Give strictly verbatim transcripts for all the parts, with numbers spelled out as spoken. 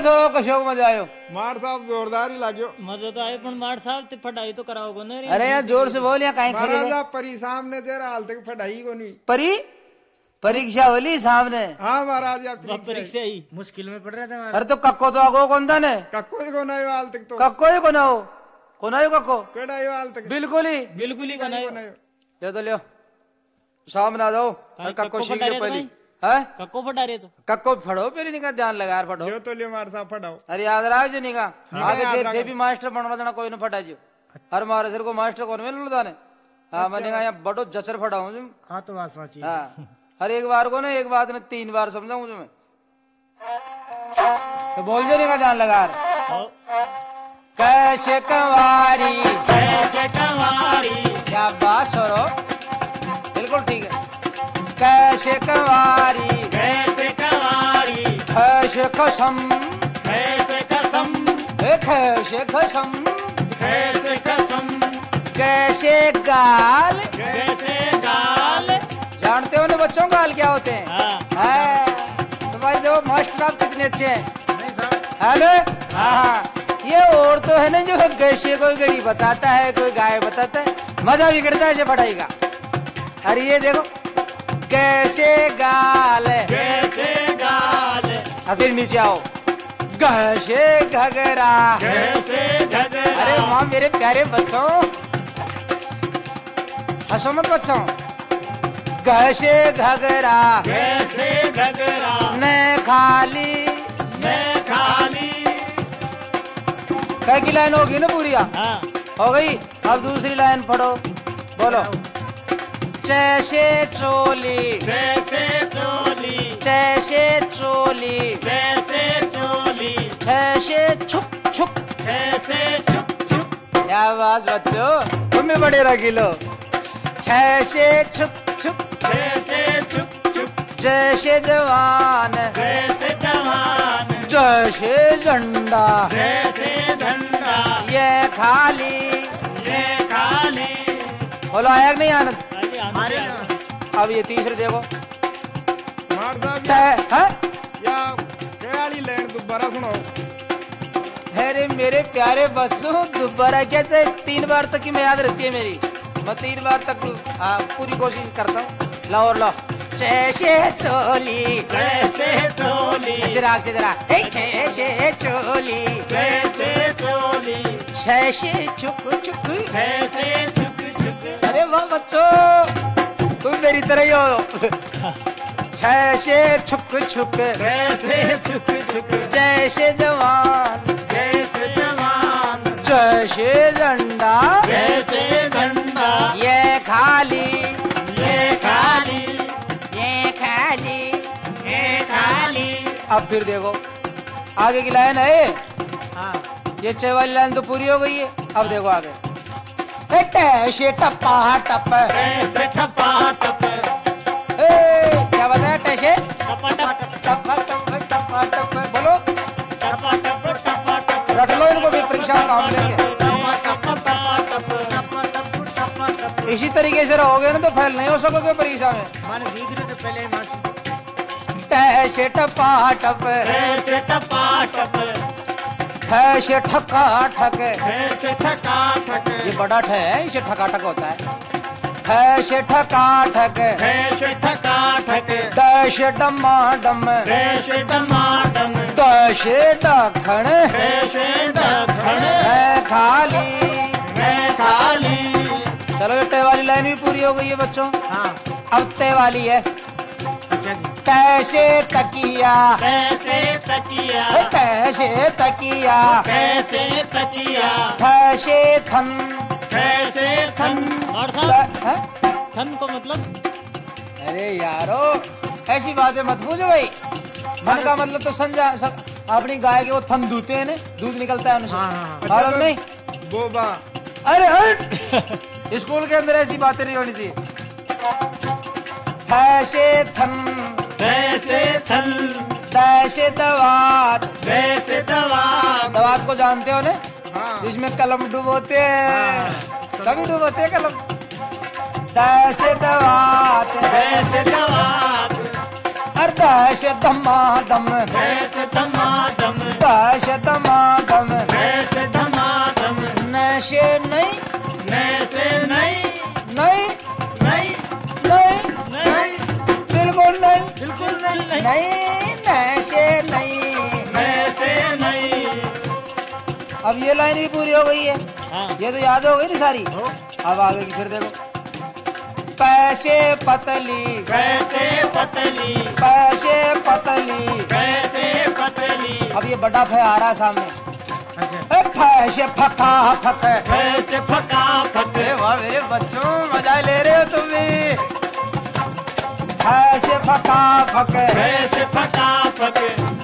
दो कशो मजा आयो मार साहब जोरदार ही लाग्यो मजा तो आयो पण मार साहब ते फटाई तो कराओगे ना रे। अरे यार जोर से बोल, यहाँ कहीं खड़े महाराजा परी सामने तेरा हाल तक फटाई को नहीं परी परीक्षा होली सामने। हाँ महाराज आप परीक्षा ही मुश्किल में पड़ रहा था। अरे तो कक्को तो आगो कौन था ने कक्को ही को नहीं हाल तक तो कक्को ही कोना हो कोना हो कक्को केड़ा ही हाल तक बिल्कुल ही बिल्कुल ही बनायो। ये तो लियो सामने आ जाओ और कक्को सीख लो पहली है कक्को फटा रहे तो कक्को फड़ो फिर इनका ध्यान लगा यार फटो जो तो लियो मार साहब फटाओ अरे याद रहा जो निका आगे याद थे, रखा। थे भी मास्टर बनवा देना कोई ना फटा जो हर मारे सिर को मास्टर कौन मिल रहा ने हाँ मैंने कहा यहाँ बड़ो जचर फटाऊं तुम हाँ तो बात सच्ची। हाँ हर एक बार को ना एक बात ने तीन बार समझाऊं तुम्हें तो बोल जो निका ध्यान लगा यार। कैसे कंवारी कैसे कवारी क्या बात छोरो बिल्कुल ठीक है। कैसे कंवारी कैसे कवारी कैसे कसम कैसे कसम ए कैसे कसम कैसे कसम कैसे गाल कैसे गाल। जानते हो ना बच्चों गाल क्या होते हैं हाँ है तो भाई देखो मास्टर साहब कितने अच्छे हैं नहीं साहब है ना हाँ ये और तो है ना जो कैसे कोई गड़ी बताता है कोई गाय बताता है मजा भी करता है ऐसे पढ़ाई का। अरे ये देखो कैसे गाल कैसे गाल अब फिर नीचे आओ कैसे घगरा कैसे घगरा। अरे माँ मेरे प्यारे बच्चों हंसो मत बच्चों कैसे घगरा कैसे घगरा ने खाली मैं खाली। कई की लाइन होगी ना पूरी हाँ हो गई। अब दूसरी लाइन पढ़ो बोलो जैसे चोली जैसे चोली जैसे चोली जैसे चोली जैसे छुक छुक। जैसे चुप चुप क्या आवाज बच्चों तुम भी बड़े रखिलो जैसे छुक छुक जैसे चुप चुप जैसे जवान जैसे जवान जैसे झंडा जैसे झंडा ये खाली ये खाली। बोलो आया कि नहीं आनंद। अरे हमारे आनंद अब ये तीसरे देखो मार साहब तय है या केड़ी लैंड दोबारा सुनो अरे मेरे प्यारे बच्चों दोबारा क्या चाहे तीन बार तक की मैं याद रहती है मेरी मैं तीन बार तक आ, पूरी कोशिश करता हूँ। लो और लो जैसे चोली जैसे चोली ऐसे राग से जरा ए, जैसे चोली जैसे चोली जैसे छुक छुक। जैसे चुप चुप। अरे वाह बच्चों तुम मेरी तरह ही हो जैसे छुक छुक जैसे चुप चुप जैसे जवान जैसे जवान जैसे झंडा जैसे झंडा ये खाली ये खाली ये खाली। ये खाली। अब फिर देखो आगे की लाइन है हाँ ये छह वाली लाइन तो पूरी हो गई है। अब देखो आगे ए, टैशे टप्पा टप कैसे टपा टप ए, क्या बताया टैशे टपा टप टप्पा टप टप्पा टप बोलो टपा टप टपा टप रट लो इनको भी परीक्षा में काम लेंगे। इसी तरीके से रहोगे ना तो फेल नहीं हो सकोगे परीक्षा में। माने भीग रहे थे पहले मास्टर। टैशे टप्पा टप कैसे टपा टप ठैशे ठक्का ठक कैसे ठका ठक ये बड़ा ठ है इसे ठका ठक होता है। ठैशे ठका ठक कैसे ठका ठक दश डम्मा डम कैसे टमाटम दशे डखण कैसे दखन है खाली। मैं खाली। चलो ये टे वाली लाइन भी पूरी हो गई है बच्चों। हाँ अब ते वाली है अच्छा जी। कैसे तकिया कैसे तकिया हे कैसे तकिया कैसे तकिया ठैशे थन कैसे थन। और त- हैं? थन को मतलब अरे यारो ऐसी बातें मत पूछो भाई। मन का मतलब तो समझा सब अपनी गाय के वो थन दूते हैं ना दूध निकलता है उनसे हाँ, हाँ, हाँ। मालूम नहीं। बोबा अरे हट स्कूल के अंदर ऐसी बातें नहीं होनी चाहिए। ठैशे थन कैसे थन तैशे दवात कैसे दवा दवात को जानते हो ना हाँ जिसमें कलम डुबोते हैं कभी डुबोते हैं कलम। तैशे दवात कैसे दवा अर तैशे दम्मा दम कैसे टमाटम तैशे फैसे धमाधम फैसे धमाधम नशे नहीं नैसे नहीं नहीं नहीं नहीं नहीं बिल्कुल नहीं बिल्कुल नहीं नहीं नहीं नशे नहीं। वैसे नहीं। अब ये लाइन भी पूरी हो गई है, हाँ ये तो याद हो गई ना सारी। हो। अब आगे की फिर देखो। पैसे पतली वैसे पतली पैसे पतली। वैसे पतली अब ये बड़ा फै आ रहा है सामने। अच्छा ए, पैसे फका फक। वैसे फका फक अरे वाह मेरे बच्चों, मजा ले रहे हो तुम भी। पैसे फका फक। वैसे फका फक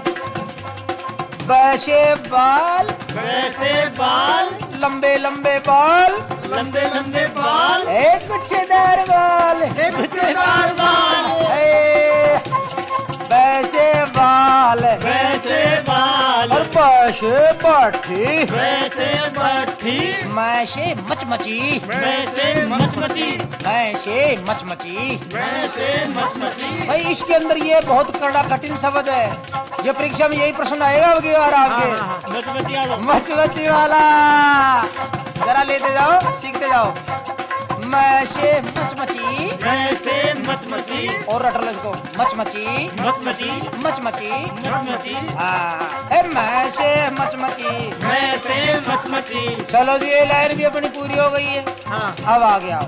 वैसे बाल वैसे बाल लंबे लंबे बाल लंबे लंबे बाल एक गुच्छेदार बाल गुच्छेदार बाल ए, वैसे बाल वैसे बाल और वैसे पाठी वैसे भट्टी मैसे मचमची वैसे मचमची मैसे मचमची। वैसे मचमची भाई इसके अंदर ये बहुत कड़ा कठिन शब्द है, ये परीक्षा में यही प्रश्न आएगा अब की बार आपके। मचमची आड़ो मचमची वाला जरा लेते जाओ, सीखते जाओ। मैसे मचमची वैसे मचमची और रटल इसको मचमची मचमची मचमची। मचमची हाँ ए मैसे मचमची। वैसे मचमची चलो जी ये लाइन भी अपनी पूरी हो गई है। हाँ अब आ गया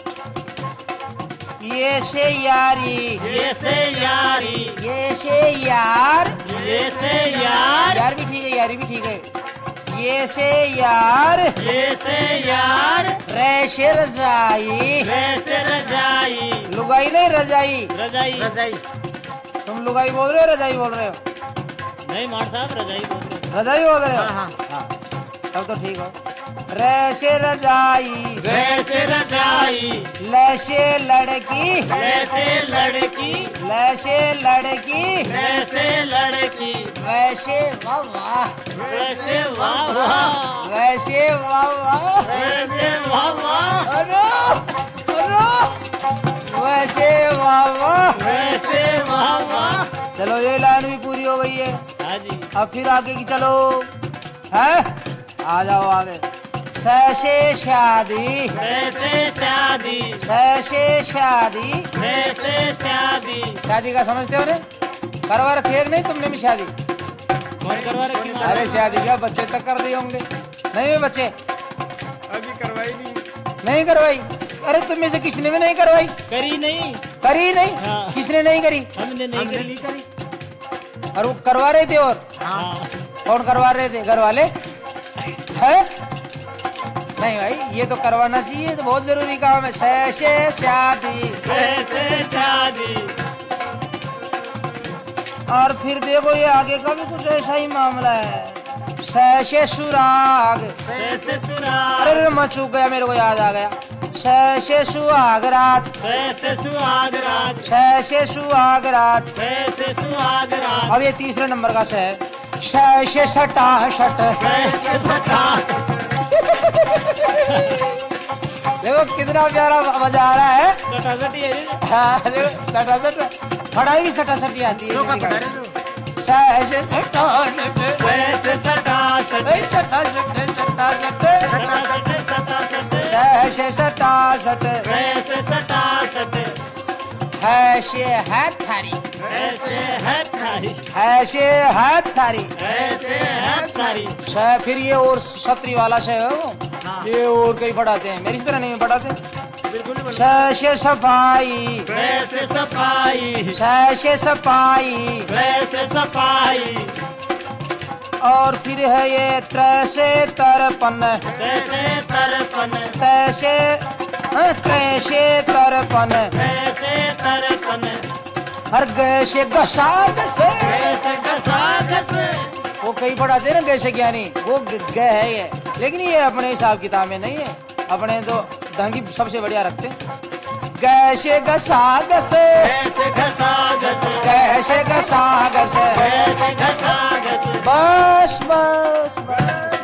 ये से यारी ये से यारी ये से यार ये से यार यार भी ठीक है, यारी भी ठीक है। ये से यार ये से यार रेशे रजाई। वैसे रजाई लुगाई नहीं रजाई। रजाई रजाई तुम लुगाई बोल रहे हो रजाई बोल रहे हो? नहीं मार साहब रजाई बोल रहे रजाई बोल रहे हो? हाँ, हाँ तब तो ठीक हो। रेशे रजाई वैसे रजाई लैसे लड़की वैसे लड़की लैसे लड़की वैसे लड़की वैसे वाह वाह वैसे वाह वाह वैसे वाह वाह वैसे वाह वाह अरे अरे वैसे वाह वाह। वैसे वाह वाह चलो ये लाइन भी पूरी हो गई है। हाँ जी अब फिर आगे की चलो है, आ जाओ आगे। सैसे शादी वैसे शादी सैसे शादी। वैसे शादी शादी का समझते हो ने? करवा रखी है कि नहीं तुमने भी शादी? कौन करवा रखी मार अरे शादी क्या बच्चे तक कर दिए होंगे? नहीं हुए बच्चे? अभी करवाई नहीं। नहीं करवाई? अरे तुम में से किसने भी नहीं करवाई? करी नहीं करी नहीं? हाँ। किसने नहीं करी? हमने नहीं हमने करी नहीं करी और वो करवा रहे थे? और हाँ कौन करवा रहे थे? घर वाले है? नहीं भाई ये तो करवाना चाहिए, ये तो बहुत जरूरी काम है। सैसे शादी वैसे शादी और फिर देखो ये आगे का भी कुछ ऐसा ही मामला है। सैसे सुराग। वैसे सुरा अरे अरे मैं चूक गया, मेरे को याद आ गया। सैसे सुहाग रात वैसे सुहाग रात सैसे सुहाग रात। वैसे सुहाग रात अब ये तीसरे नंबर का से है। सैसे सटा सट। वैसे सटा देखो कितना प्यारा मजा आ रहा है। सटा सटी है ये। हाँ, देखो सटा सट फड़ाई भी सटा सटी आती दो का है। पता है तो सैसे सटा सट वैसे सटा सट ए, सटा सट सटा सट सटा सट सटा सट सैसे सटा सट। वैसे सटा सट हैशे है थारी वैसे है थारी हैशे है थारी। वैसे है थारी श फिर ये और छतरी वाला से है वो, ये और कहीं पढ़ाते हैं, मेरी तरह नहीं पढ़ाते। बिल्कुल नहीं सैसे सफाई वैसे सफाई सैसे सफाई। वैसे सफाई और फिर है ये त्रैसे तरपन वैसे तरपन तैसे हाँ, तैसे तरपन वैसे तरपन हर गैसे घसा घसे। वैसे घसा घस वो कहीं पढ़ाते हैं ना गैसे ज्ञानी, वो ग ग है ये, लेकिन ये अपने हिसाब किताब में नहीं है, अपने तो ढंगी सबसे बढ़िया रखते हैं। गैसे घसा घसे वैसे घसा घस गैसे घसा घसे। वैसे घसा घस बस बस बस।